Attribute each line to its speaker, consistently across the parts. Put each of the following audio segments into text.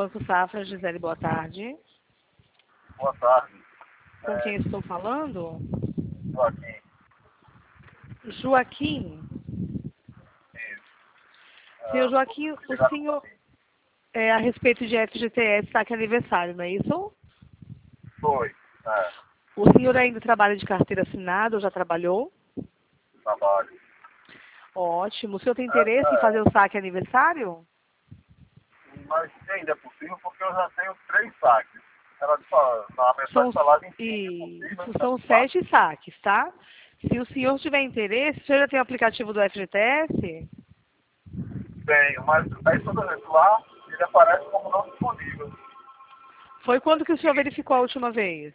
Speaker 1: Banco Safra, Gisele, boa tarde.
Speaker 2: Boa tarde.
Speaker 1: Com quem estou falando?
Speaker 2: Joaquim.
Speaker 1: Joaquim.
Speaker 2: Isso.
Speaker 1: Senhor Joaquim, o senhor, a respeito de FGTS, está aqui aniversário, não é isso?
Speaker 2: Foi.
Speaker 1: O senhor ainda trabalha de carteira assinada ou já trabalhou?
Speaker 2: Trabalho.
Speaker 1: Ótimo. O senhor tem interesse em fazer o saque aniversário?
Speaker 2: Mas ainda é possível porque eu já tenho 3 saques. Ela na mensagem falada em
Speaker 1: Isso, são 7 saques, tá? Se o senhor tiver interesse, o senhor já tem o aplicativo do FGTS?
Speaker 2: Tenho, mas aí toda vez lá, ele aparece como não disponível.
Speaker 1: Foi quando que o senhor verificou a última vez?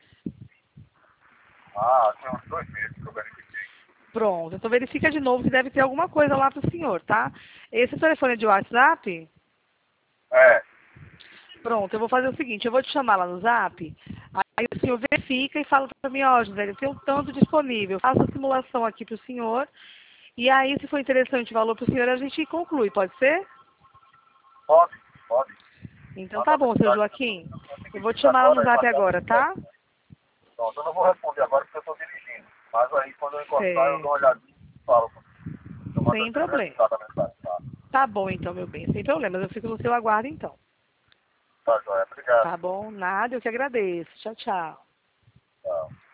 Speaker 2: Tem uns 2 meses que eu verifiquei.
Speaker 1: Pronto, então verifica de novo que deve ter alguma coisa lá para o senhor, tá? Esse telefone é de WhatsApp?
Speaker 2: É.
Speaker 1: Pronto, eu vou fazer o seguinte, eu vou te chamar lá no Zap, aí o senhor verifica e fala para mim, ó, José, eu tenho tanto disponível, faço a simulação aqui para o senhor, e aí se for interessante o valor para o senhor, a gente conclui, pode ser?
Speaker 2: Pode, pode.
Speaker 1: Então
Speaker 2: Manda
Speaker 1: tá bom, seu
Speaker 2: mensagem.
Speaker 1: Joaquim. Eu vou te chamar lá no Zap agora, tá?
Speaker 2: Pronto, eu não vou responder agora porque eu estou dirigindo. Mas aí quando eu encostar, eu dou uma
Speaker 1: Certo.
Speaker 2: olhadinha e falo. Eu mando
Speaker 1: Sem
Speaker 2: até o
Speaker 1: problema.
Speaker 2: resultado da mensagem, tá?
Speaker 1: Tá bom então, meu bem, sem problemas. Eu fico no seu aguardo então.
Speaker 2: Tá, joia. Obrigado.
Speaker 1: Tá bom? Nada, eu que agradeço. Tchau, tchau.